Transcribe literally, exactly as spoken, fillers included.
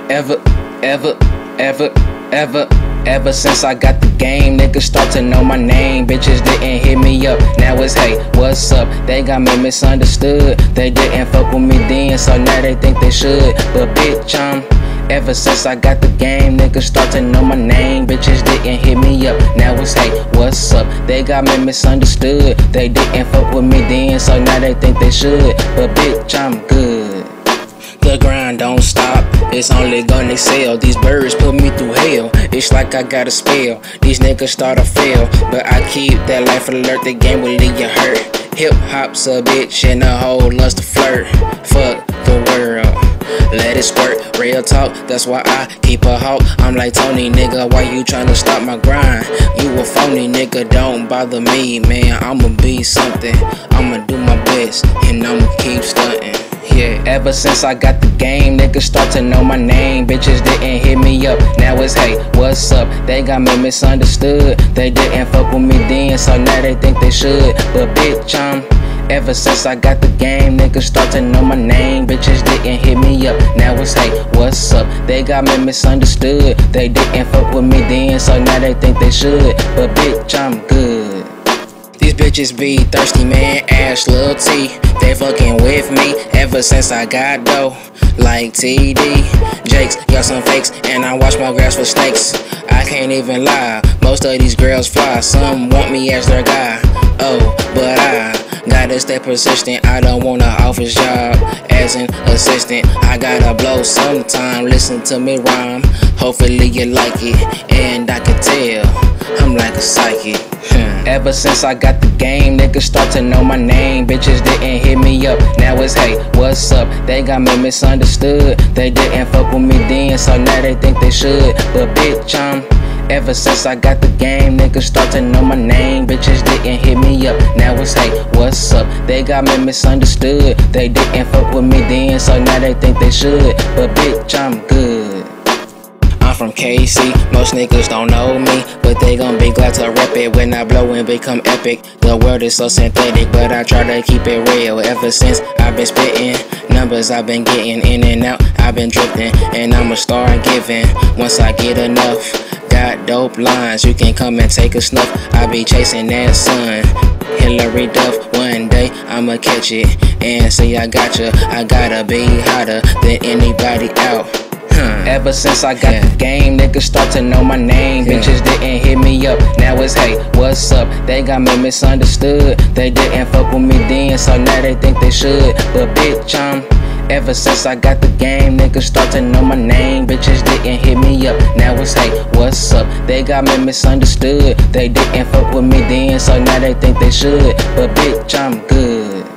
Ever, ever, ever, ever, ever since I got the game, niggas start to know my name. Bitches didn't hit me up, now it's hey, what's up? They got me misunderstood. They didn't fuck with me then, so now they think they should. But bitch, I'm ever since I got the game, niggas start to know my name. Bitches didn't hit me up, now it's hey, what's up? They got me misunderstood. They didn't fuck with me then, so now they think they should. But bitch, I'm good. The grind don't stop, it's only gonna excel. These birds put me through hell, it's like I got a spell. These niggas start to fail, but I keep that life alert. The game will leave you hurt. Hip hop's a bitch and a whole lust to flirt. Fuck the world, let it squirt. Real talk, that's why I keep a hawk. I'm like Tony, nigga, why you tryna stop my grind? You a phony, nigga, don't bother me, man. I'ma be something, I'ma do my best, and I'ma keep stunting. Yeah, ever since I got the game, niggas start to know my name. Bitches didn't hit me up, now it's hey, what's up? They got me misunderstood. They didn't fuck with me then, so now they think they should. But bitch, I'm ever since I got the game, niggas start to know my name. Bitches didn't hit me up, now it's hey, what's up? They got me misunderstood. They didn't fuck with me then, so now they think they should. But bitch, I'm good. These bitches be thirsty, man, Ash, Lil T. They fucking with me ever since I got dough. Like T D, Jakes, got some fakes, and I watch my grass for snakes. I can't even lie, most of these girls fly. Some want me as their guy, oh, but I gotta stay persistent. I don't want an office job as an assistant. I gotta blow sometime, listen to me rhyme. Hopefully you like it, and I can tell I'm like a psychic. Ever since I got the game, niggas start to know my name. Bitches didn't hit me up, now it's hey, what's up? They got me misunderstood. They didn't fuck with me then, so now they think they should. But bitch, I'm ever since I got the game, niggas start to know my name. Bitches didn't hit me up, now it's hey, what's up? They got me misunderstood. They didn't fuck with me then, so now they think they should. But bitch, I'm good. I'm from K C, most niggas don't know me, but they gon' be glad to rep it when I blow and become epic. The world is so synthetic, but I try to keep it real. Ever since I've been spitting numbers, I've been getting in and out, I've been drifting, and I'ma start giving once I get enough. Got dope lines, you can come and take a snuff. I be chasing that sun, Hillary Duff. One day I'ma catch it and see I got you. I gotta be hotter than anybody out. Ever since I got the game, niggas start to know my name. Bitches didn't hit me up, now it's hey, what's up? They got me misunderstood. They didn't fuck with me then, so now they think they should. But bitch, I'm ever since I got the game, niggas start to know my name. Bitches didn't hit me up, now it's hey, what's up? They got me misunderstood. They didn't fuck with me then, so now they think they should. But bitch, I'm good.